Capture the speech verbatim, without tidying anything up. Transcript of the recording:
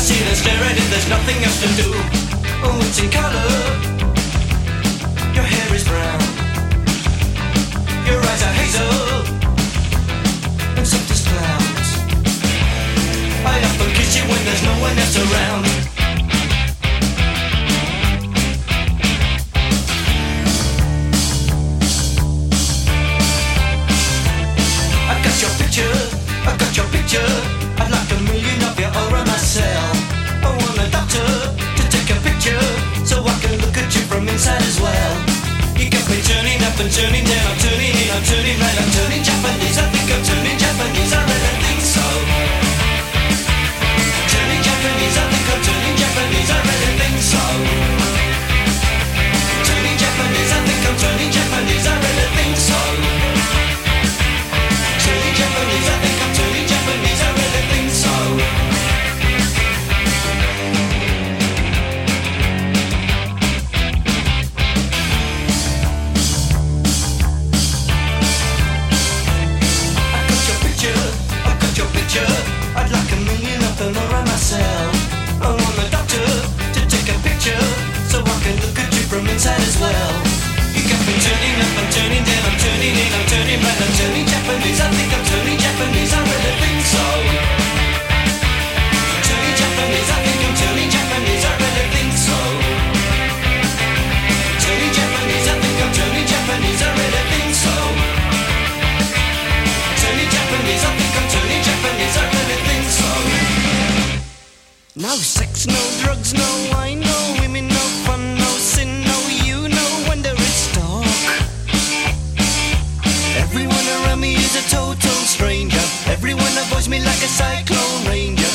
sit and stare at it, there's nothing else to do. Oh, it's in color. Your hair is brown. Your eyes are hazel and soft as clouds. I often kiss you when there's no one else around. I got your picture, I got your picture. I'd like a million of you all around myself. I want a doctor to take a picture so I can look at you from inside as well. You got me turning up and turning down, I'm turning in, I'm turning right, I'm turning Japanese. I think I'm turning Japanese, I really think so. Turning Japanese, I think I'm turning Japanese, I really think so. Turning Japanese, I think I'm turning Japanese, I really think so. Turning Japanese, I think I'm turning Japanese, I really think so. I'd like a million of them around myself. I want a doctor to take a picture so I can look at you from inside as well. You got me turning up, I'm turning down, I'm turning in, I'm turning right, I'm turning Japanese. I think I'm turning Japanese, I really think so. Turning Japanese, I think I'm turning Japanese, I really think so. Turning Japanese, I think I'm turning Japanese, I really think so. Turning Japanese, I think I'm turning Japanese, I really think so. No sex, no drugs, no wine, no women, no fun, no sin, no you, no wonder it's dark. Everyone around me is a total stranger. Everyone avoids me like a cyclone ranger.